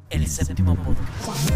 El Séptimo Podcast.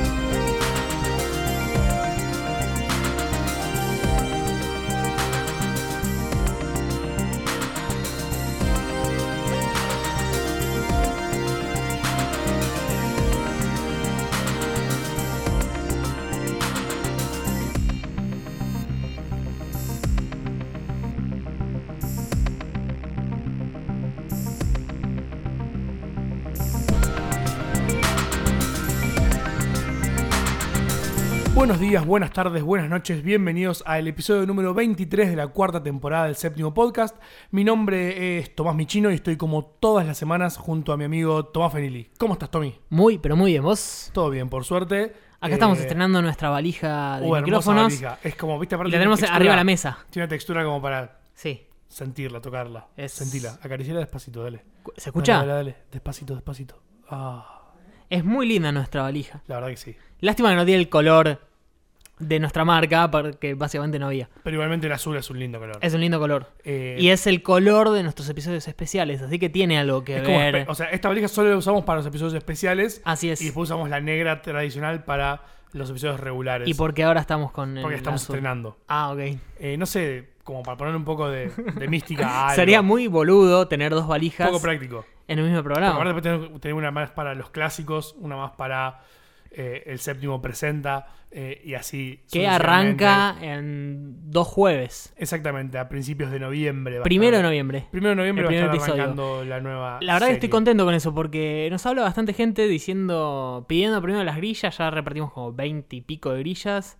Buenos días, buenas tardes, buenas noches, bienvenidos al episodio número 23 de la cuarta temporada del Séptimo Podcast. Mi nombre es Tomás Michino y estoy como todas las semanas junto a mi amigo Tomás Fenili. ¿Cómo estás, Tommy? Pero muy bien, ¿vos? Todo bien, por suerte. Acá estamos estrenando nuestra valija de hermosa micrófonos. valija. Es como, viste, aparte Y la tenemos arriba de la mesa. Tiene una textura como para Sí. sentirla, tocarla, sentirla, acariciarla despacito, dale. ¿Se escucha? Dale, despacito, despacito. Es muy linda nuestra valija. La verdad que sí. Lástima que no tiene el color de nuestra marca, porque básicamente no había. Pero igualmente el azul es un lindo color. Es un lindo color. Y es el color de nuestros episodios especiales, así que tiene algo que es como ver. o sea, esta valija solo la usamos para los episodios especiales. Así es. Y después usamos la negra tradicional para los episodios regulares. Y porque ahora estamos con el Porque estamos azul. estrenando. Ok. No sé, como para poner un poco de mística a algo. Sería muy boludo tener dos valijas poco práctico. en el mismo programa. Porque aparte después tener una más para los clásicos, una más para el Séptimo Presenta y así. Que arranca en 2 jueves. Exactamente, a principios de noviembre. Primero de noviembre. Primero de noviembre El va a primer estar episodio. arrancando la nueva La verdad que serie. estoy contento con eso porque nos habla bastante gente pidiendo primero las grillas, ya repartimos como 20 y pico de grillas,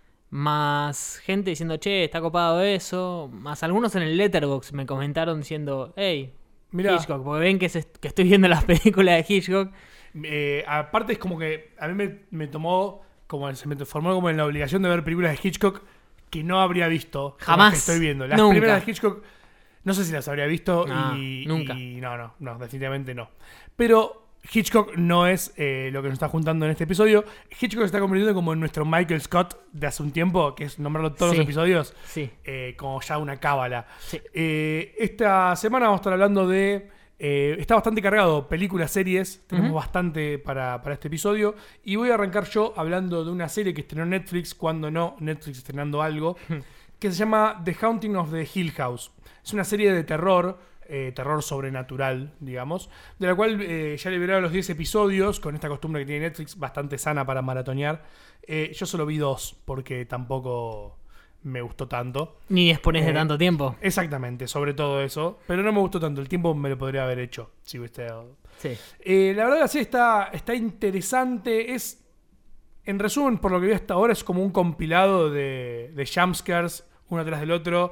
más gente diciendo, che, está copado eso, más algunos en el Letterboxd me comentaron diciendo, hey, Mirá. Hitchcock, porque ven que estoy viendo las películas de Hitchcock. Aparte es como que a mí me tomó, como se me formó como en la obligación de ver películas de Hitchcock que no habría visto. Jamás. Que estoy viendo. Las Nunca. primeras de Hitchcock no sé si las habría visto Nunca. y no, definitivamente no. Pero Hitchcock no es lo que nos está juntando en este episodio. Hitchcock se está convirtiendo como en nuestro Michael Scott de hace un tiempo, que es nombrarlo todos los episodios, Sí. como ya una cábala. Sí. Esta semana vamos a estar hablando de... está bastante cargado, películas, series, tenemos bastante para este episodio. Y voy a arrancar yo hablando de una serie que estrenó Netflix, cuando no Netflix estrenando algo, que se llama The Haunting of the Hill House. Es una serie de terror, terror sobrenatural, digamos, de la cual ya liberaron los 10 episodios, con esta costumbre que tiene Netflix, bastante sana para maratonear. Yo solo vi 2, porque tampoco me gustó tanto. Ni dispones de tanto tiempo. Exactamente, sobre todo eso. Pero no me gustó tanto, el tiempo me lo podría haber hecho, si hubiese dado. Sí. La verdad que sí está interesante. Es, en resumen, por lo que vi hasta ahora, es como un compilado de jumpscares, uno tras del otro.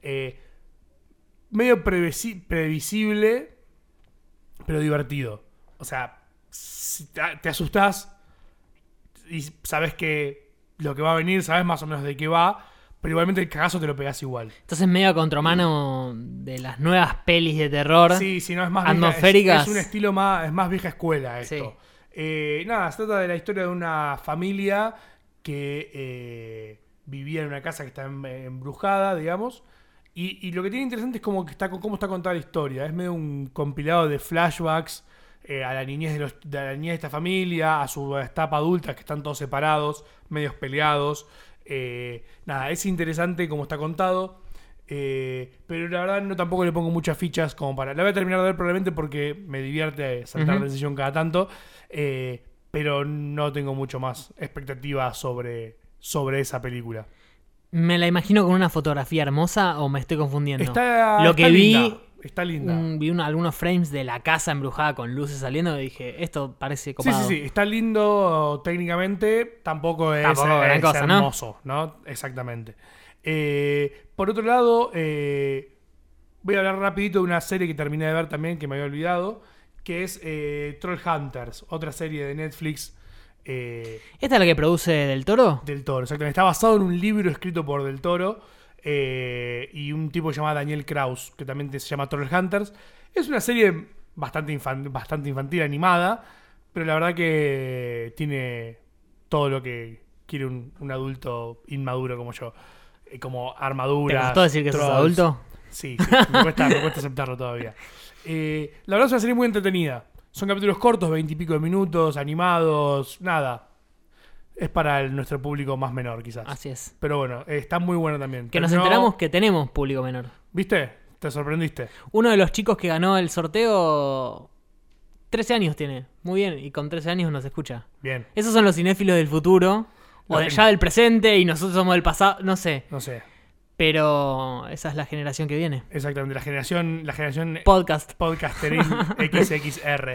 Medio previsible, pero divertido. O sea, si te asustás y sabes que lo que va a venir, sabes más o menos de qué va, pero igualmente el cagazo te lo pegás igual. Entonces medio a contramano de las nuevas pelis de terror. Sí, no es más atmosféricas. es un estilo es más vieja escuela esto. Sí. Nada, se trata de la historia de una familia que vivía en una casa que está embrujada, digamos. Y lo que tiene interesante es cómo está contada la historia. Es medio un compilado de flashbacks a la niñez de la niñez de esta familia, a su etapa adulta, que están todos separados, medios peleados. Nada, es interesante cómo está contado. Pero la verdad tampoco le pongo muchas fichas como para... La voy a terminar de ver probablemente porque me divierte saltar de sesión cada tanto. Pero no tengo mucho más expectativa sobre esa película. ¿Me la imagino con una fotografía hermosa o me estoy confundiendo? Está linda. Vi algunos frames de la casa embrujada con luces saliendo y dije, esto parece copado. Sí. Está lindo técnicamente. Tampoco es gran cosa, hermoso, ¿no? Exactamente. Por otro lado, voy a hablar rapidito de una serie que terminé de ver también, que me había olvidado, que es Trollhunters, otra serie de Netflix. ¿Esta es la que produce Del Toro? Del Toro, exactamente. Está basado en un libro escrito por Del Toro y un tipo llamado Daniel Kraus, que también se llama Trollhunters. Es una serie bastante infantil, animada, pero la verdad que tiene todo lo que quiere un adulto inmaduro como yo. Como armaduras. ¿Te gustó decir que sos adulto? Sí, me cuesta aceptarlo todavía. La verdad es una serie muy entretenida. Son capítulos cortos, 20 y pico de minutos, animados, nada. Es para nuestro público más menor, quizás. Así es. Pero bueno, está muy bueno también. Que nos enteramos que tenemos público menor. ¿Viste? Te sorprendiste. Uno de los chicos que ganó el sorteo, 13 años tiene. Muy bien, y con 13 años nos escucha. Bien. Esos son los cinéfilos del futuro, o ya del presente, y nosotros somos del pasado, no sé. No sé. Pero esa es la generación que viene. Exactamente, la generación podcasterín XXR.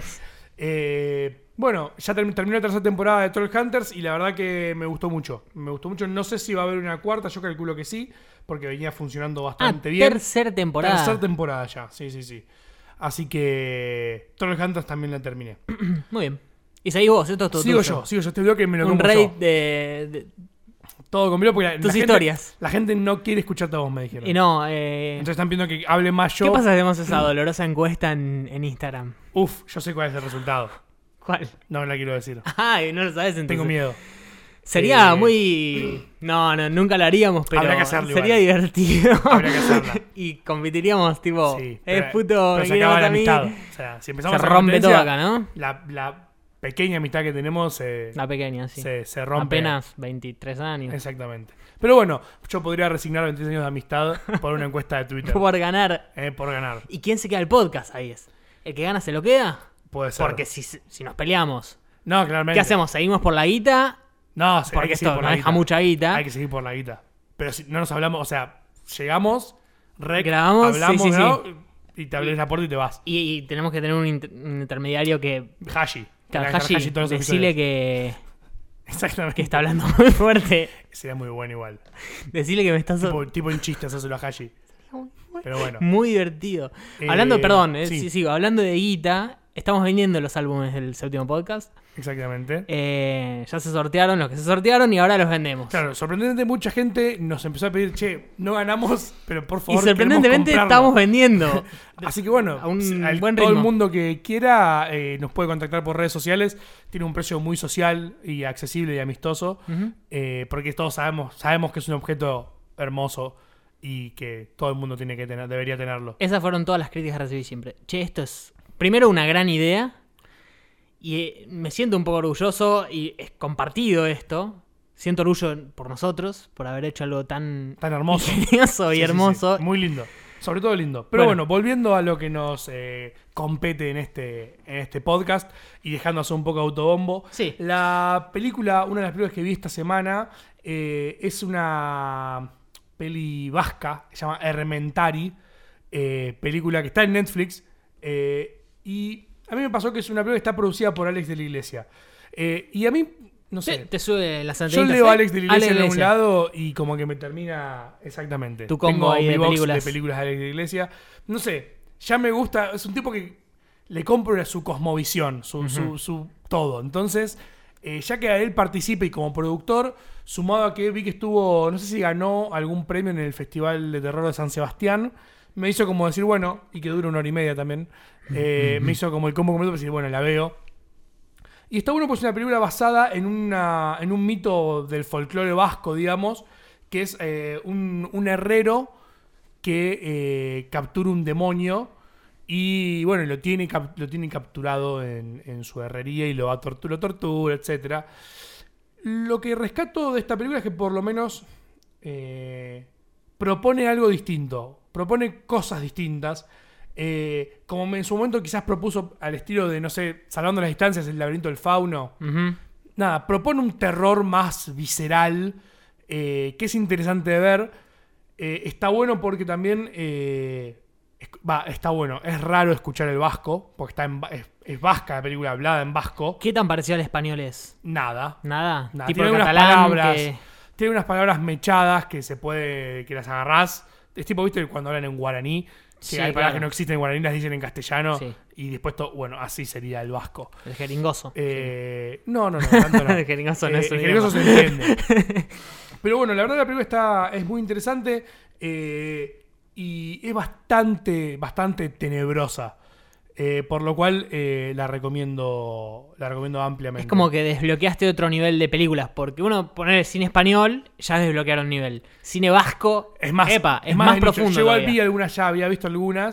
Bueno, ya terminó la tercera temporada de Trollhunters y la verdad que me gustó mucho. Me gustó mucho. No sé si va a haber una cuarta, yo calculo que sí, porque venía funcionando bastante bien. Tercera temporada. Tercera temporada ya, sí. Así que Trollhunters también la terminé. Muy bien. Y seguís vos, esto es todo Sigo tuyo. yo, este bloque me lo Un como raid yo. de Todo conmigo porque tus historias. La gente no quiere escucharte a vos, me dijeron. Y no, Entonces están pidiendo que hable más yo. ¿qué pasa si hacemos esa dolorosa encuesta en Instagram? Uf, yo sé cuál es el resultado. ¿Cuál? No la quiero decir. Ay, no lo sabes entonces. Tengo miedo. Sería muy... No, nunca lo haríamos, pero Habría que hacerlo sería igual. divertido. Habría que hacerla. Y competiríamos, tipo, Sí, puto, pero me se quiere acaba la matar a mí. amistad. O sea, si empezamos Se a rompe todo competencia, acá, ¿no? La pequeña amistad que tenemos La pequeña, sí. se rompe. Apenas 23 años. Exactamente. Pero bueno, yo podría resignar 23 años de amistad por una encuesta de Twitter. Por ganar. Por ganar. ¿Y quién se queda el podcast? Ahí es. ¿El que gana se lo queda? Puede ser. Porque si nos peleamos, No, claramente. ¿qué hacemos? ¿Seguimos por la guita? No, hay Porque que seguir esto por no la deja guita. mucha guita. Hay que seguir por la guita. Pero si no nos hablamos, o sea, llegamos, Grabamos, hablamos, sí. ¿no? Y te abrís la puerta y te vas. Y tenemos que tener un intermediario que... Hashi. Claro, Tenés que dejar Hashi, todos los decile episodios. que Exactamente. está hablando muy fuerte. Sería muy bueno igual. Decile que me estás... Tipo en chistes, hacelo a Hashi. Pero bueno. Muy divertido. Hablando, perdón, sí. sí, sigo. Hablando de guita, estamos vendiendo los álbumes del séptimo podcast. Exactamente. Ya se sortearon los que se sortearon y ahora los vendemos. Claro, sorprendentemente mucha gente nos empezó a pedir, che, no ganamos, pero por Y favor, sorprendentemente queremos comprarlo. estamos vendiendo. Así que bueno, a un buen todo el ritmo. mundo que quiera nos puede contactar por redes sociales. Tiene un precio muy social y accesible y amistoso. Ujú. Porque todos sabemos que es un objeto hermoso y que todo el mundo tiene que tener, debería tenerlo. Esas fueron todas las críticas que recibí siempre. Che, esto es primero una gran idea. Y me siento un poco orgulloso y es compartido esto. Siento orgullo por nosotros, por haber hecho algo tan Hermoso. ingenioso y Sí, sí, hermoso. sí. Muy lindo. Sobre todo lindo. Pero Bueno. bueno, volviendo a lo que nos compete en este podcast y dejándose un poco autobombo. Sí. La película, una de las películas que vi esta semana, es una peli vasca, se llama Errementari, película que está en Netflix. Y a mí me pasó que es una película que está producida por Alex de la Iglesia. Y a mí, no sé. Te sube las Yo antenitas. leo a Alex de la Iglesia en un Iglesia. lado y como que me termina exactamente. Tu combo Tengo ahí mi de box películas. de películas de Alex de la Iglesia. No sé, ya me gusta. Es un tipo que le compro su cosmovisión, su todo. Entonces, ya que él participe y como productor, sumado a que vi que estuvo, no sé si ganó algún premio en el Festival de Terror de San Sebastián, me hizo como decir, bueno, y que dura 1 hora y media también, me hizo como el combo completo para decir, bueno, la veo. Y está bueno, pues es una película basada en un mito del folclore vasco, digamos, que es un herrero que captura un demonio y, bueno, lo tiene capturado en su herrería y lo tortura, etc. Lo que rescato de esta película es que por lo menos propone algo distinto, propone cosas distintas. Como en su momento quizás propuso al estilo de, no sé, salvando las distancias, el laberinto del fauno. Ujú. Nada, propone un terror más visceral, que es interesante de ver. Está bueno porque también está bueno. Es raro escuchar el vasco, porque es vasca la película, hablada en vasco. ¿Qué tan parecido al español es? Nada. Nada. Nada. Tipo Tiene el unas catalán palabras. que... Tiene unas palabras mechadas que que las agarrás. Es tipo, ¿viste? Cuando hablan en guaraní. Sí, Que hay palabras claro. que no existen en guaraní, las dicen en castellano. Sí. Y después, bueno, así sería el vasco. El jeringoso. No, tanto no. El jeringoso no es un El jeringoso idioma. se entiende. Pero bueno, la verdad la película es muy interesante y es bastante tenebrosa. Por lo cual la recomiendo ampliamente. Es como que desbloqueaste otro nivel de películas, porque uno poner cine español ya es desbloquear un nivel. Cine vasco es más, epa, es de más nicho. profundo. Yo igual todavía. vi algunas ya, había visto algunas.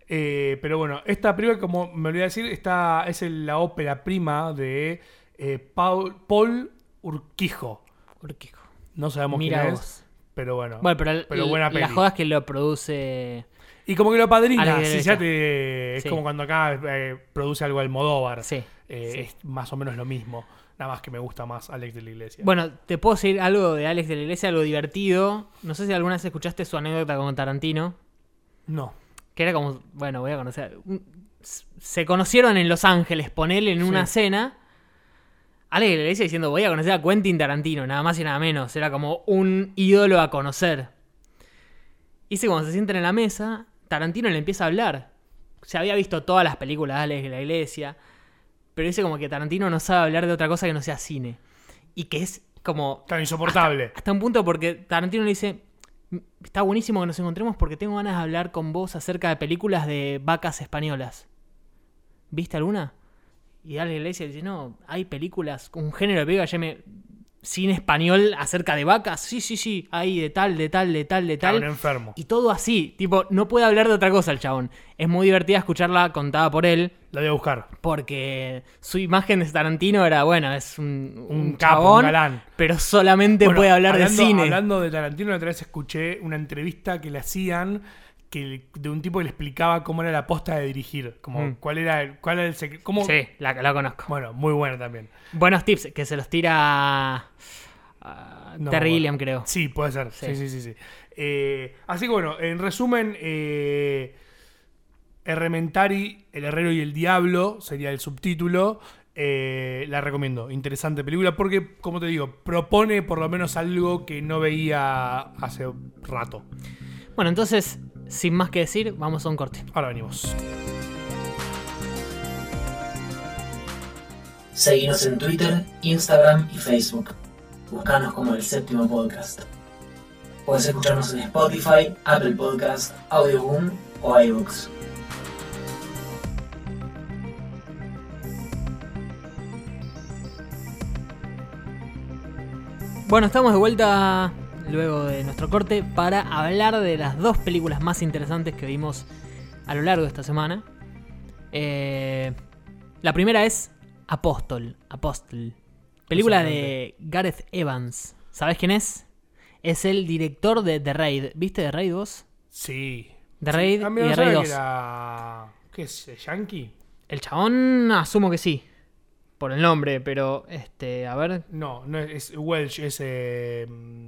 Pero bueno, esta película, como me olvidé decir, la ópera prima de Paul Urquijo. No sabemos Mira quién vos. es, pero bueno. Pero buena peli. la joda es que lo produce... Y como que lo padrina, Alex de si la ya es Sí. como cuando acá produce algo Almodóvar. Sí, sí. Es más o menos lo mismo. Nada más que me gusta más Alex de la Iglesia. Bueno, te puedo decir algo de Alex de la Iglesia, algo divertido. No sé si alguna vez escuchaste su anécdota con Tarantino. No. Que era como, bueno, voy a conocer. Se conocieron en Los Ángeles, ponele en una cena. Alex de la Iglesia diciendo, voy a conocer a Quentin Tarantino, nada más y nada menos. Era como un ídolo a conocer. Y cuando se sientan en la mesa, Tarantino le empieza a hablar. Se había visto todas las películas de Alex de la Iglesia, pero dice como que Tarantino no sabe hablar de otra cosa que no sea cine. Y que es como... Tan insoportable. Hasta un punto porque Tarantino le dice, está buenísimo que nos encontremos porque tengo ganas de hablar con vos acerca de películas de vacas españolas. ¿Viste alguna? Y Alex de la Iglesia dice, no, hay películas, un género de película que se llame cine español acerca de vacas. Sí, hay de tal. Un enfermo. Y todo así, tipo, no puede hablar de otra cosa el chabón. Es muy divertida escucharla contada por él. La voy a buscar. Porque su imagen de Tarantino era, bueno, es un capo, chabón, un galán. pero solamente Bueno, puede hablar de cine. Hablando de Tarantino, otra vez escuché una entrevista que le hacían de un tipo que le explicaba cómo era la posta de dirigir. Como cuál era el secreto. Sí, la conozco. Bueno, muy buena también. Buenos tips, que se los tira No, Terry bueno. Gilliam, creo. Sí, puede ser. Sí. Sí. Así que bueno, en resumen, Errementari, el herrero y el diablo sería el subtítulo. La recomiendo. Interesante película porque, como te digo, propone por lo menos algo que no veía hace rato. Bueno, entonces, sin más que decir, vamos a un corte. Ahora venimos. Seguinos en Twitter, Instagram y Facebook. Buscanos como El Séptimo Podcast. Puedes escucharnos en Spotify, Apple Podcast, Audioboom o iBooks. Bueno, estamos de vuelta luego de nuestro corte para hablar de las dos películas más interesantes que vimos a lo largo de esta semana. La primera es Apostle. Película de Gareth Evans. ¿Sabés quién es? Es el director de The Raid. ¿Viste The Raid vos? Sí. The Raid A mí y no The sabía Raid que 2. era... ¿Qué es? ¿Yankee? El chabón asumo que sí. Por el nombre, pero a ver. No es Welsh, es Es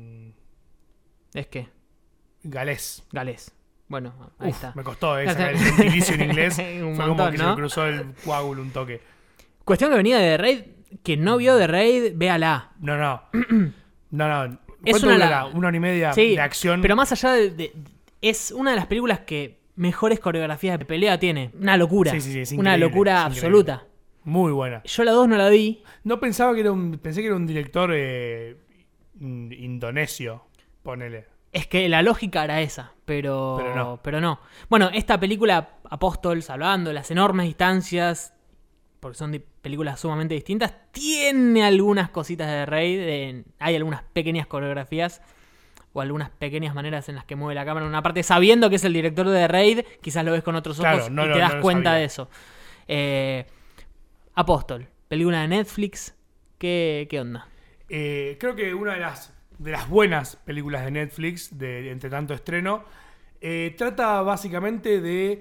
que galés. galés. Bueno, ahí Uf, está. me costó sacar el gentilicio en inglés. Un Fue montón, como que se ¿no? me cruzó el coágulo un toque. Cuestión que venía de The Raid. Quien no vio The Raid, véala. No. Es ¿Cuánto durará? ¿Una hora y media Sí, de acción? pero más allá es una de las películas que mejores coreografías de pelea tiene. Una locura. Sí, es una increíble, locura es absoluta. Muy buena. Yo la 2 no la vi. No pensaba que era pensé que era un director indonesio, ponele. Es que la lógica era esa, pero no. Bueno, esta película, Apóstol, salvando las enormes distancias, porque son películas sumamente distintas, tiene algunas cositas de Raid, hay algunas pequeñas coreografías o algunas pequeñas maneras en las que mueve la cámara en una parte, sabiendo que es el director de Raid, quizás lo ves con otros ojos Claro, y te das no lo cuenta sabía. de eso. Apóstol, película de Netflix, ¿qué onda? Creo que una de las buenas películas de Netflix, entre tanto estreno, trata básicamente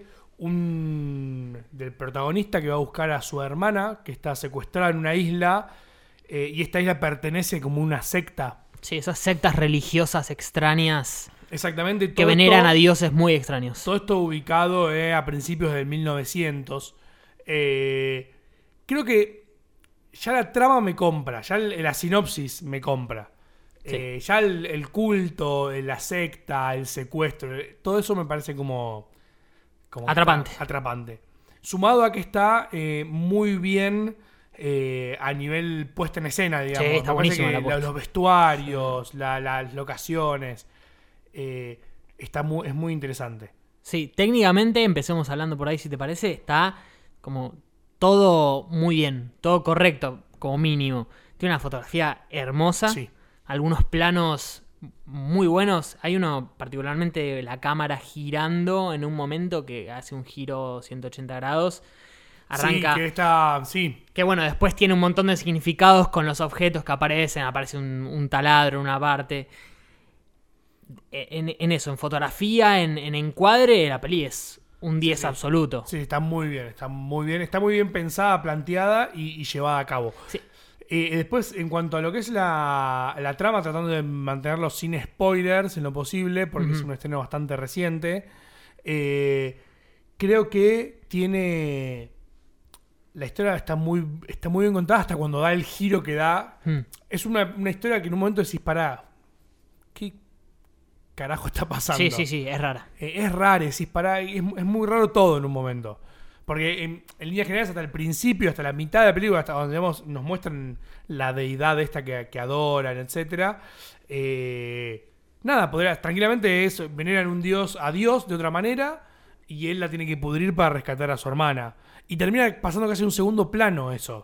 del protagonista que va a buscar a su hermana, que está secuestrada en una isla, y esta isla pertenece como una secta. Sí, esas sectas religiosas extrañas Exactamente. que veneran a dioses muy extraños. Todo esto ubicado a principios del 1900. Creo que ya la trama me compra, ya la sinopsis me compra. Sí. Ya el culto, la secta, el secuestro, todo eso me parece como atrapante. Sumado a que está muy bien a nivel puesta en escena, digamos. Sí, está Me parece buenísima que la puesta. los vestuarios, las locaciones, es muy interesante. Sí, técnicamente, empecemos hablando por ahí si te parece, está como todo muy bien, todo correcto, como mínimo. Tiene una fotografía hermosa, Sí. algunos planos muy buenos. Hay uno particularmente la cámara girando en un momento que hace un giro 180 grados. Arranca. Sí, que está. Sí. Que bueno, después tiene un montón de significados con los objetos que aparecen. Aparece un taladro en una parte. En eso, en fotografía, en encuadre, la peli es un 10 sí. absoluto. Sí, está muy bien. Está muy bien pensada, planteada y llevada a cabo. Sí. Después, en cuanto a lo que es la trama, tratando de mantenerlo sin spoilers en lo posible, porque es un estreno bastante reciente, creo que tiene... La historia está muy bien contada hasta cuando da el giro que da. Es una historia que en un momento decís, pará, ¿qué carajo está pasando? Sí, es rara. Es raro, decís, pará, es muy raro todo en un momento. Porque en líneas generales hasta el principio, hasta la mitad de la película, hasta donde nos muestran la deidad esta que adoran, etc. Tranquilamente veneran a Dios de otra manera y él la tiene que pudrir para rescatar a su hermana. Y termina pasando casi un segundo plano eso.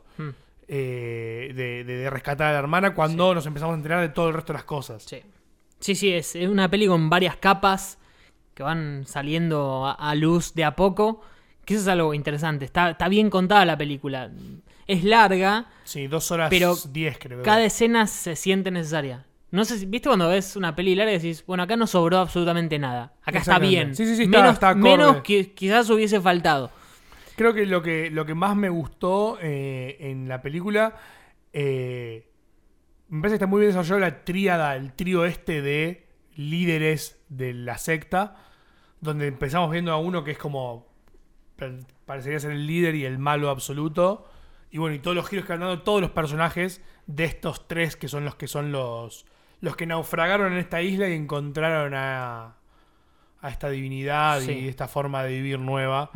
De rescatar a la hermana cuando nos empezamos a enterar de todo el resto de las cosas. Sí, es una peli con varias capas que van saliendo a luz de a poco. Que eso es algo interesante. Está bien contada la película. Es larga. Sí, 2 horas pero 10 creo. Cada escena se siente necesaria. No sé si, ¿viste cuando ves una peli larga y decís, bueno, acá no sobró absolutamente nada? Acá está bien. Sí, menos que quizás hubiese faltado. Creo que lo que más me gustó en la película, me parece que está muy bien desarrollado la tríada, el trío de líderes de la secta, donde empezamos viendo a uno que es como, parecería ser el líder y el malo absoluto, y bueno, y todos los giros que han dado todos los personajes de estos tres que son los que naufragaron en esta isla y encontraron a esta divinidad y esta forma de vivir nueva.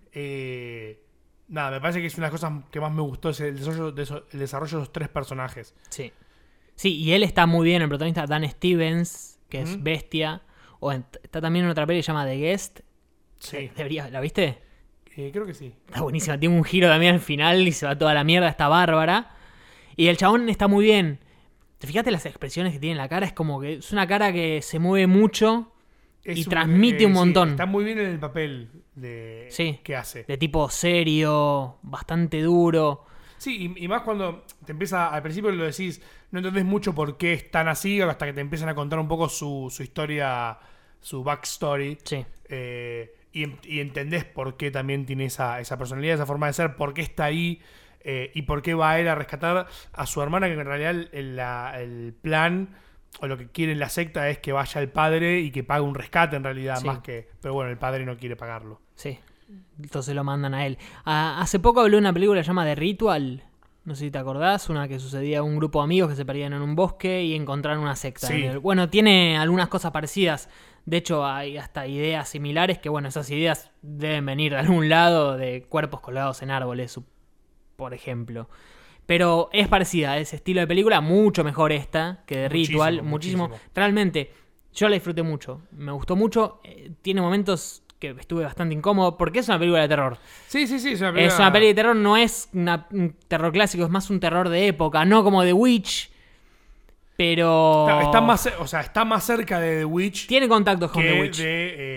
Me parece que es una de las cosas que más me gustó es el desarrollo de esos tres personajes. Sí, y él está muy bien, el protagonista Dan Stevens, que es bestia. Está también en otra peli que se llama The Guest. Sí. ¿La viste? Creo que sí. Está buenísima, tiene un giro también al final y se va toda la mierda, está bárbara. Y el chabón está muy bien. ¿Te fijaste las expresiones que tiene en la cara? Es como que es una cara que se mueve mucho y transmite un montón. Está muy bien en el papel que hace. De tipo serio, bastante duro. Sí, y más cuando te empieza, al principio lo decís, no entendés mucho por qué es tan así, hasta que te empiezan a contar un poco su historia, su backstory. Sí. Y entendés por qué también tiene esa personalidad, esa forma de ser, por qué está ahí y por qué va a él a rescatar a su hermana, que en realidad el plan o lo que quiere la secta es que vaya el padre y que pague un rescate en realidad, más que... Pero bueno, el padre no quiere pagarlo. Sí, entonces lo mandan a él. Hace poco hablé de una película que se llama The Ritual, no sé si te acordás, una que sucedía a un grupo de amigos que se perdían en un bosque y encontraron una secta. Sí. Bueno, tiene algunas cosas parecidas. De hecho, hay hasta ideas similares que, bueno, esas ideas deben venir de algún lado, de cuerpos colgados en árboles, por ejemplo. Pero es parecida a ese estilo de película, mucho mejor esta que The Ritual, muchísimo. Realmente, yo la disfruté mucho, me gustó mucho. Tiene momentos que estuve bastante incómodo, porque es una película de terror. Sí, es una película... Es una peli de terror, no es un terror clásico, es más un terror de época, no como The Witch. Pero... está más cerca de The Witch. Tiene contactos con The Witch.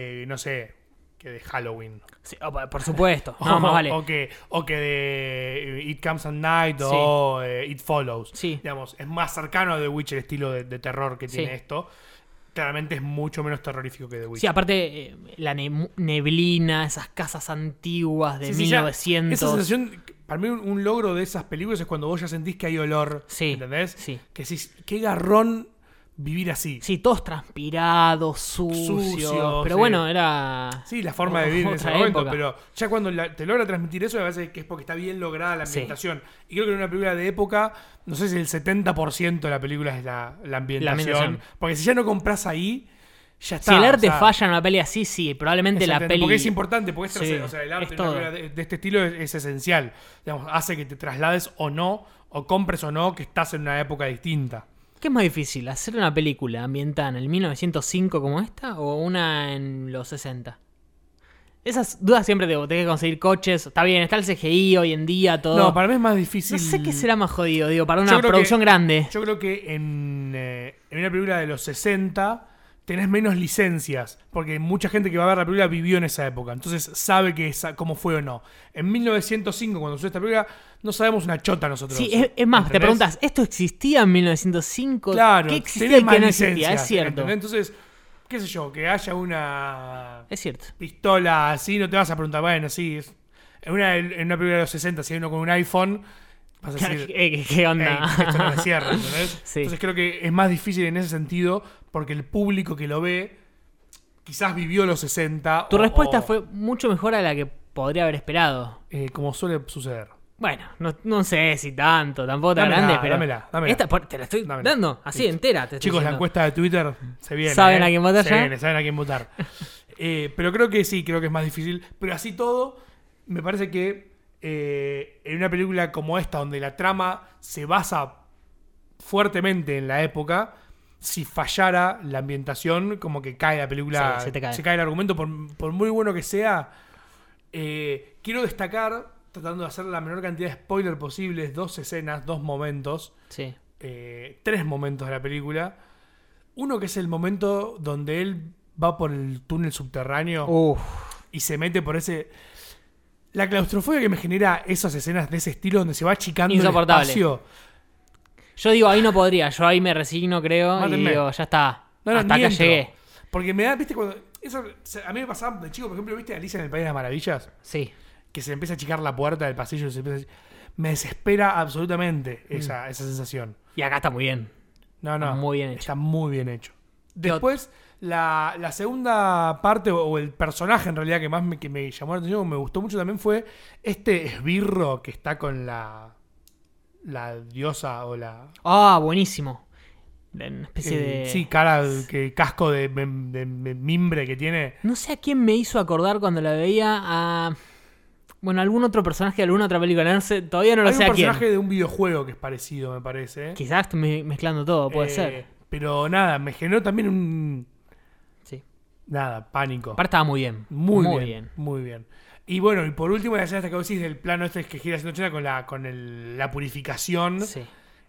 Que de Halloween. Sí, por supuesto. No, más vale. O que de It Comes at Night o It Follows. Sí. Digamos, es más cercano a The Witch el estilo de terror que tiene esto. Claramente es mucho menos terrorífico que The Witch. Sí, aparte la neblina, esas casas antiguas de 1900. Esa sensación, para mí un logro de esas películas es cuando vos ya sentís que hay olor. Sí. ¿Entendés? Sí. Que decís, qué garrón vivir así. Sí, todos transpirados, sucios. Pero bueno, era... Sí, la forma de vivir en ese momento. época. Pero ya cuando te logra transmitir eso, me parece que es porque está bien lograda la ambientación. Y creo que en una película de época, no sé si el 70% de la película es la ambientación. Porque si ya no compras ahí, ya está. Si el arte falla en una peli así, sí, probablemente la peli... Porque es importante, porque el arte en una película de este estilo es esencial. Digamos, hace que te traslades o no, o compres o no, que estás en una época distinta. ¿Qué es más difícil? ¿Hacer una película ambientada en el 1905 como esta o una en los 60? Esas dudas siempre tengo que conseguir coches. Está bien, está el CGI hoy en día, todo. No, para mí es más difícil. No sé qué será más jodido, para una producción grande. Yo creo que en en una película de los 60 tenés menos licencias, porque mucha gente que va a ver la película vivió en esa época, entonces sabe cómo fue o no. En 1905, cuando sucedió esta película, no sabemos una chota nosotros. Sí, es más, ¿entendés? Te preguntas, ¿esto existía en 1905? Claro, ¿qué existía y qué no existía? Es cierto. ¿Entendés? Entonces, qué sé yo, que haya una es cierto. pistola así, no te vas a preguntar, bueno, sí, en una película de los 60, si hay uno con un iPhone, vas a decir, ¿Qué onda? esto no me cierra, ¿entendés? Sí. Entonces creo que es más difícil en ese sentido, porque el público que lo ve quizás vivió los 60. Tu respuesta fue mucho mejor a la que podría haber esperado. Como suele suceder. Bueno, no sé si tanto, tampoco tan grande, pero... Dámela. Esta te la estoy dando, así Listo. entera. Te estoy Chicos, la diciendo. encuesta de Twitter se viene. ¿Saben a quién votar se ya? viene, saben a quién votar. Pero creo que sí, creo que es más difícil. Pero así todo, me parece que en una película como esta, donde la trama se basa fuertemente en la época, si fallara la ambientación, como que cae la película, Sí, se te cae. se cae el argumento, por muy bueno que sea. Quiero destacar, tratando de hacer la menor cantidad de spoiler posibles, 2 escenas, 2 momentos, Sí. 3 momentos de la película. Uno que es el momento donde él va por el túnel subterráneo Uf. y se mete por ese... La claustrofobia que me genera esas escenas de ese estilo, donde se va achicando el Insoportable. espacio. Yo digo, ahí no podría. Yo ahí me resigno, creo, Mátenme. y digo, ya está. No, Hasta ni acá entro. llegué. Porque me da, viste, cuando... a mí me pasaba de chico, por ejemplo, viste Alicia en el País de las Maravillas, Sí. que se empieza a achicar la puerta del pasillo y se empieza me desespera absolutamente esa sensación. Y acá está muy bien. No. Muy bien hecho. Está muy bien hecho. Después, la segunda parte, o el personaje en realidad que más que me llamó la atención, que me gustó mucho también, fue este esbirro que está con la diosa o la... Ah, buenísimo. Una especie de... Sí, casco de mimbre que tiene. No sé a quién me hizo acordar cuando la veía a... Bueno, algún otro personaje de alguna otra película. No sé, todavía no lo Hay sé un a quién. personaje de un videojuego que es parecido, me parece. Quizás estoy mezclando todo, puede ser. Pero nada, me generó también un... Sí. Nada, pánico. Aparte estaba muy bien. Muy bien. Muy bien. Y bueno, y por último, la escena esta que vos decís del plano este que gira haciendo China con la purificación. Sí.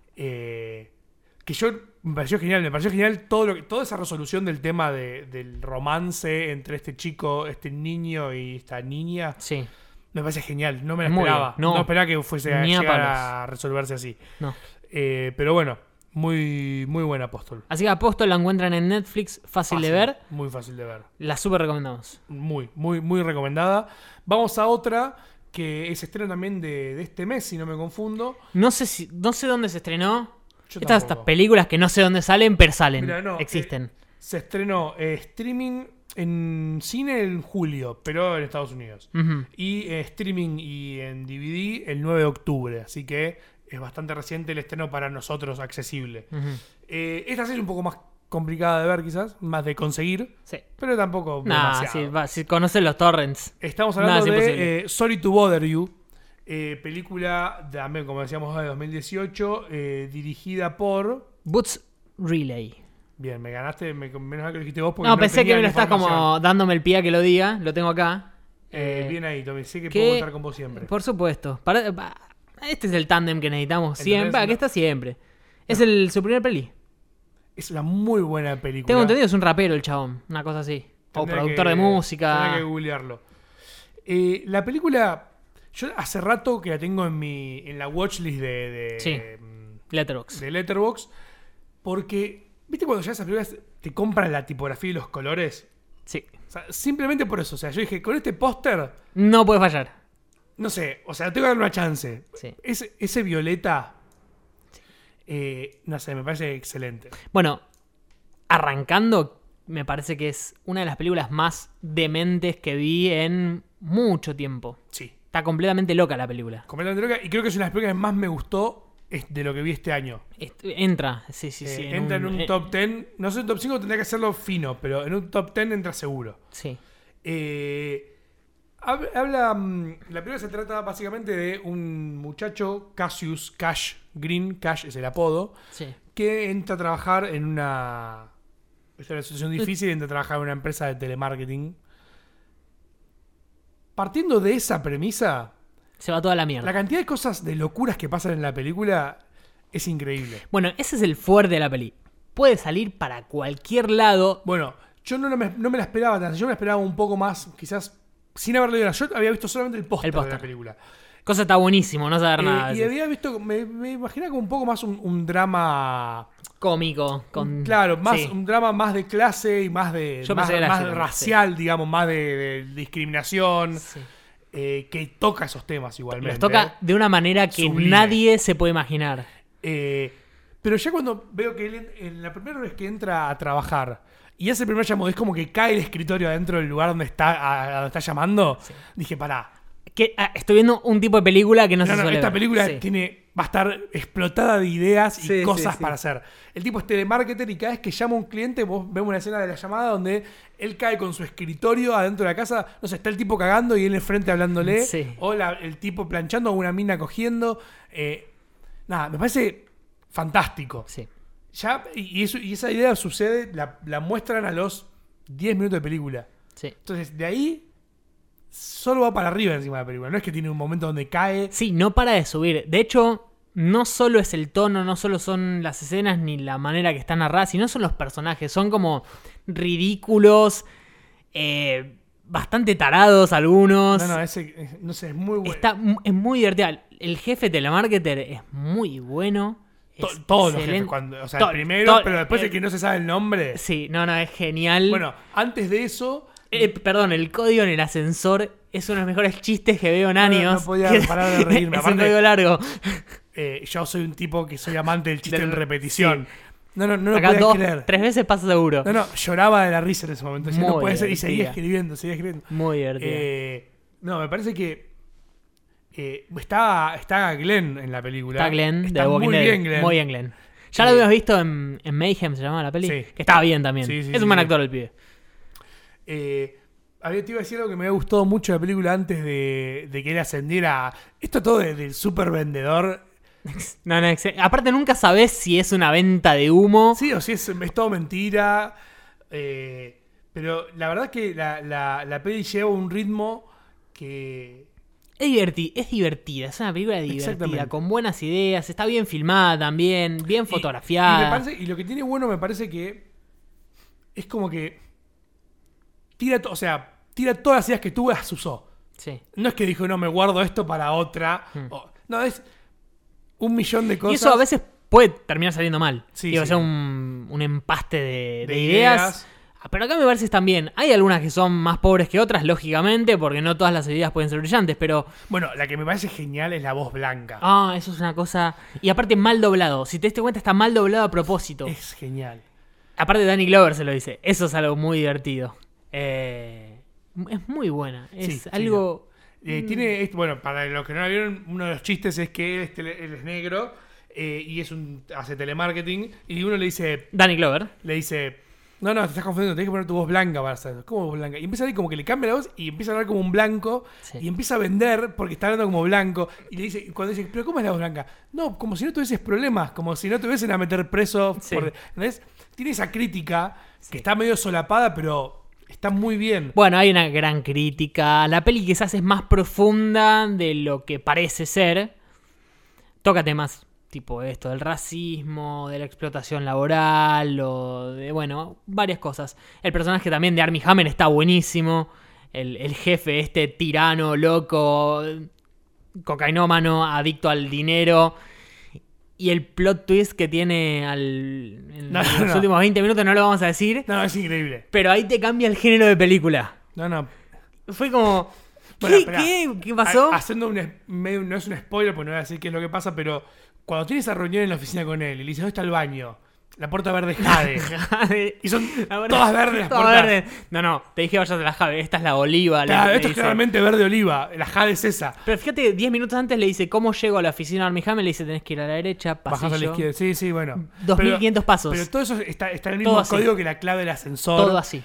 Que me pareció genial toda esa resolución del tema del romance entre este chico, este niño y esta niña. Sí. Me parece genial, no me la Muy esperaba. bien. No. No esperaba que fuese a Ni a llegar palos. a resolverse así. No. Pero bueno, muy, muy buen Apóstol. Así que Apóstol la encuentran en Netflix, fácil de ver. Muy fácil de ver. La súper recomendamos. Muy, muy, muy recomendada. Vamos a otra que es estreno también de este mes, si no me confundo. No sé dónde se estrenó. Yo Estas tampoco. películas que no sé dónde salen, pero salen. Mirá, no, existen. Se estrenó streaming en cine en julio, pero en Estados Unidos. Ujú. Y streaming y en DVD el 9 de octubre. Así que es bastante reciente el estreno para nosotros, accesible. Ujú. Esta sí es un poco más complicada de ver, quizás, más de conseguir, Sí. pero tampoco Nah, demasiado. si conocen los torrents. Estamos Nada hablando es de imposible. Sorry to Bother You, película también, como decíamos, de 2018, dirigida por... Boots Relay. Bien, me ganaste, menos mal que lo dijiste vos, porque No, pensé tenía que me la lo estás información. como dándome el pie a que lo diga. Lo tengo acá. Bien ahí, Tommy, sé que ¿qué? puedo contar con vos siempre. Por supuesto. Este es el tándem que necesitamos ¿Entendés? siempre. Aquí está siempre. Es su primer peli. Es una muy buena película. Tengo entendido, es un rapero el chabón. Una cosa así. O Tendría productor que- de música. Tendría que googlearlo. La película, yo hace rato que la tengo en la watchlist Sí. Letterboxd. de Letterboxd, porque, ¿viste cuando ya esas películas te compran la tipografía y los colores? Sí. O sea, simplemente por eso. O sea, yo dije, con este póster, No puede fallar. no sé, o sea, tengo que darle una chance. Sí. Ese violeta, no sé, me parece excelente. Bueno, arrancando, me parece que es una de las películas más dementes que vi en mucho tiempo. Sí, Está completamente loca la película. completamente loca. Y creo que es una de las películas que más me gustó de lo que vi este año. Entra, sí. Entra en un top 10. No sé, un top 5 tendría que hacerlo fino, pero en un top 10 entra seguro. Sí. La película se trata básicamente de un muchacho, Cassius Cash Green, Cash es el apodo, Sí. que entra a trabajar en una... Es una situación difícil, entra a trabajar en una empresa de telemarketing. Partiendo de esa premisa, Se va toda la mierda. la cantidad de cosas, de locuras que pasan en la película es increíble. Bueno, ese es el fuerte de la peli. puede salir para cualquier lado. Bueno, yo no me la esperaba tanto. Yo me la esperaba un poco más, quizás, sin haber leído nada. Yo había visto solamente el póster de la película. Cosa está buenísimo, no saber nada. Y había visto, me imaginaba como un poco más un drama... cómico. Claro, más un drama más de clase y más de más racial, digamos, más de discriminación. Sí. Que toca esos temas igualmente. Los toca de una manera que sublime. Nadie se puede imaginar. Pero ya cuando veo que él, en la primera vez que entra a trabajar y hace el primer llamado, es como que cae el escritorio adentro del lugar donde está llamando, dije, pará. Estoy viendo un tipo de película que no se suele esta ver. Película va a estar explotada de ideas y cosas para hacer. El tipo es telemarketer y cada vez que llama a un cliente, vos vemos una escena de la llamada donde él cae con su escritorio adentro de la casa, no sé, está el tipo cagando y él enfrente hablándole, o el tipo planchando o una mina cogiendo. Me parece fantástico. Sí. Y esa idea sucede, la muestran a los 10 minutos de película. Sí. Entonces, de ahí solo va para arriba encima de la película. No es que tiene un momento donde cae. Sí, no para de subir. De hecho, no solo es el tono, no solo son las escenas ni la manera que están narradas, sino son los personajes. Son como ridículos, bastante tarados algunos. No sé, es muy bueno. Es muy divertido. El jefe telemarketer es muy bueno. Todos los jefes, el primero, pero después el que no se sabe el nombre. Sí, es genial. Bueno, antes de eso... Perdón, el código en el ascensor es uno de los mejores chistes que veo en años. No podía parar de reírme. Es un código largo. Yo soy un tipo que soy amante del chiste en repetición. Sí. No lo acá podía creer. 3 veces pasa seguro. Lloraba de la risa en ese momento. No puede ser. Y seguía escribiendo. Muy divertido. Me parece que está Glenn en la película. Está Glenn, está muy bien Glenn. Muy bien Glenn. Ya lo habíamos visto en Mayhem, se llamaba la peli. Sí. Que estaba bien también. Es un buen actor el pibe. Te iba a decir algo que me había gustado mucho de la película antes de que él ascendiera. Esto todo del super vendedor. Aparte nunca sabes si es una venta de humo. Sí, o si es todo mentira. Pero la verdad que la peli lleva un ritmo que... Es divertida, es una película divertida, con buenas ideas, está bien filmada también, bien fotografiada. Y lo que tiene bueno me parece que es como que tira todas las ideas que tuvo, las usó. Sí. No es que dijo, no, me guardo esto para otra. No, es 1.000.000 de cosas. Y eso a veces puede terminar saliendo mal. Sí, o sea, un empaste de ideas. Pero acá me parece que están bien. Hay algunas que son más pobres que otras, lógicamente, porque no todas las ideas pueden ser brillantes, pero... Bueno, la que me parece genial es la voz blanca. Eso es una cosa... Y aparte mal doblado. Si te diste cuenta, está mal doblado a propósito. Es genial. Aparte Danny Glover se lo dice. Eso es algo muy divertido. Es muy buena. Es algo... Tiene, bueno, para los que no la vieron, uno de los chistes es que él es negro y hace telemarketing, y uno le dice... Danny Glover. Le dice... No, te estás confundiendo, tenés que poner tu voz blanca para hacer eso. ¿Cómo voz blanca? Y empieza a ver como que le cambia la voz y empieza a hablar como un blanco y empieza a vender porque está hablando como blanco. Y le dice, cuando dice, ¿pero cómo es la voz blanca? No, como si no tuvieses problemas, como si no te hubiesen a meter preso. ¿Entendés? Tiene esa crítica que está medio solapada, pero está muy bien. Bueno, hay una gran crítica. La peli quizás es más profunda de lo que parece ser. Toca temas tipo esto del racismo, de la explotación laboral, o de, varias cosas. El personaje también de Armie Hammer está buenísimo. El jefe, tirano, loco, cocainómano, adicto al dinero. Y el plot twist que tiene en los últimos 20 minutos no lo vamos a decir. No, es increíble. Pero ahí te cambia el género de película. Fue como... ¿Qué pasó? Haciendo no es un spoiler, porque no voy a decir qué es lo que pasa, pero... Cuando tienes esa reunión en la oficina con él y le dices, ¿dónde está el baño? La puerta verde Jade. Y son todas verdes las puertas. Verde. No, te dije vayas a la Jade. Esta es la oliva. Claro, esto es claramente verde oliva. La Jade es esa. Pero fíjate, 10 minutos antes le dice, ¿cómo llego a la oficina de Armie Hammer? Le dice, tenés que ir a la derecha, pasillo. Bajás a la izquierda. Sí, bueno. 2.500 pasos. Pero todo eso está en el mismo código que la clave del ascensor. Todo así.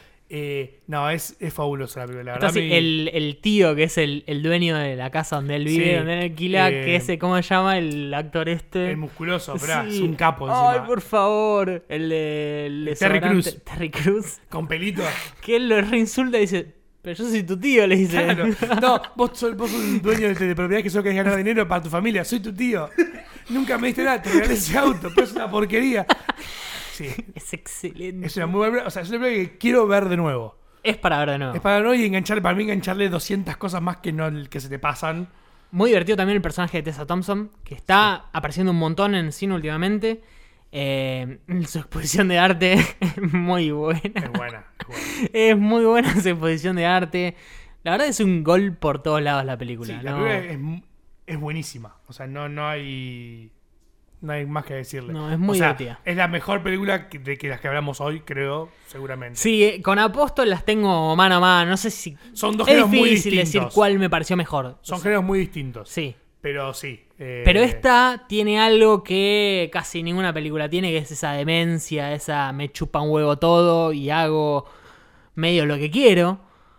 Es fabuloso la película. La verdad. Entonces, el tío que es el dueño de la casa donde él vive, donde él alquila, que ese, ¿cómo se llama? El actor El musculoso, pero es un capo encima. Ay, por favor. El de Terry Crews. Con pelito. Que él lo reinsulta y dice, pero yo soy tu tío, le dice. Claro. No, vos sos un dueño de propiedad que solo querés ganar dinero para tu familia. Soy tu tío. Nunca me diste nada, te regalé ese auto, pero es una porquería. Sí. Es excelente. Es una muy buena, o sea, es una película que quiero ver de nuevo. Es para ver de nuevo. Es para no y para mí engancharle 200 cosas más que se te pasan. Muy divertido también el personaje de Tessa Thompson, que está apareciendo un montón en cine últimamente. Su exposición de arte es muy buena. Es buena. Es muy buena su exposición de arte. La verdad es un gol por todos lados la película. Sí, la película es buenísima. O sea, no hay más que decirle. No, es muy divertida. Es la mejor película de las que hablamos hoy, creo, seguramente. Sí, con Apóstol las tengo mano a mano. No sé si... Son dos géneros muy distintos. Es difícil decir cuál me pareció mejor. Son géneros muy distintos. Sí. Pero sí. Pero esta tiene algo que casi ninguna película tiene, que es esa demencia, esa me chupa un huevo todo y hago medio lo que quiero.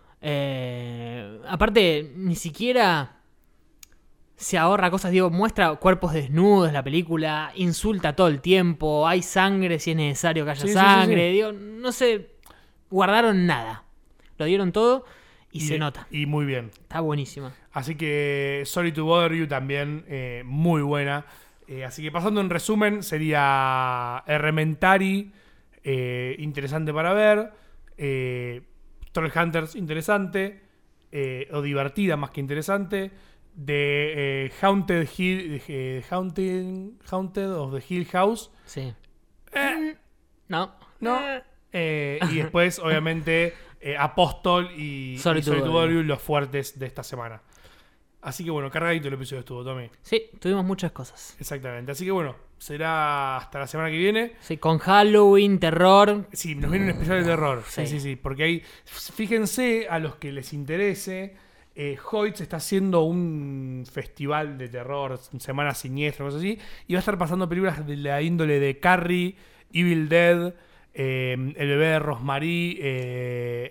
Aparte, ni siquiera se ahorra cosas, digo, muestra cuerpos desnudos la película, insulta todo el tiempo, hay sangre si es necesario que haya sangre, sí. Digo, no sé, guardaron nada. Lo dieron todo y se nota. Y muy bien. Está buenísima. Así que Sorry to Bother You también, muy buena. Así que pasando en resumen, sería Elementary, interesante para ver. Trollhunters, interesante. O divertida más que interesante. De Haunted of the Hill House. Sí. No. Y después, obviamente, Apóstol y Sorry to Bother You, los fuertes de esta semana. Así que bueno, cargadito el episodio estuvo, Tommy. Sí, tuvimos muchas cosas. Exactamente. Así que bueno, será hasta la semana que viene. Sí, con Halloween, terror. Sí, nos viene un especial de terror. Sí. Sí. Porque ahí, fíjense a los que les interese, Hoyts está haciendo un festival de terror, Semana Siniestra, cosas así, y va a estar pasando películas de la índole de Carrie, Evil Dead, El bebé de Rosemary,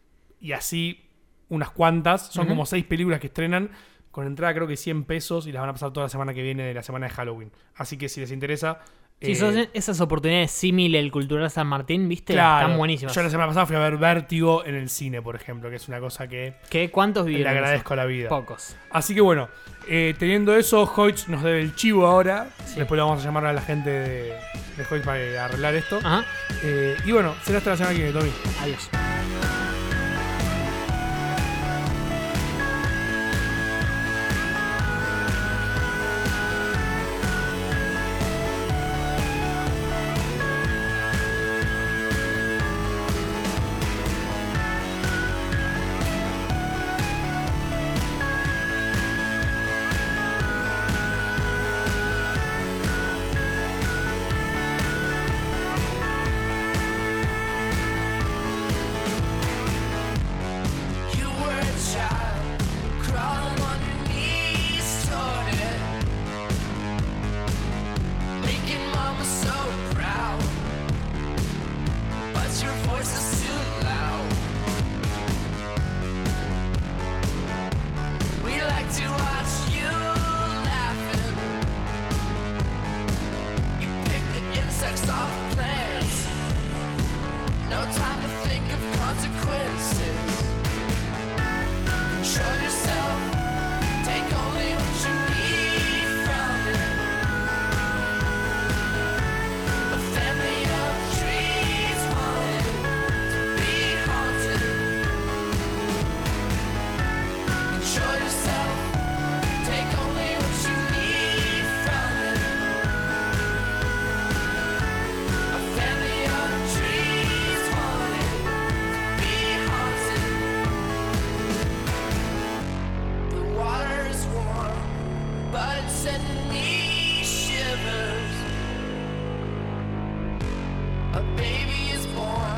y así unas cuantas. Son como 6 películas que estrenan, con entrada creo que $100, y las van a pasar toda la semana que viene de la semana de Halloween. Así que si les interesa... Sí, son esas oportunidades símiles el Cultural San Martín, ¿viste? Claro, están buenísimas. Yo la semana pasada fui a ver Vértigo en el cine, por ejemplo, que es una cosa que... ¿Cuántos vivieron? Le agradezco a la vida. Pocos. Así que bueno, teniendo eso, Hoyts nos debe el chivo ahora. Sí. Después le vamos a llamar a la gente de Hoyts para arreglar esto. Ajá. Y bueno, será hasta la semana que viene, Tommy. Adiós. A baby is born.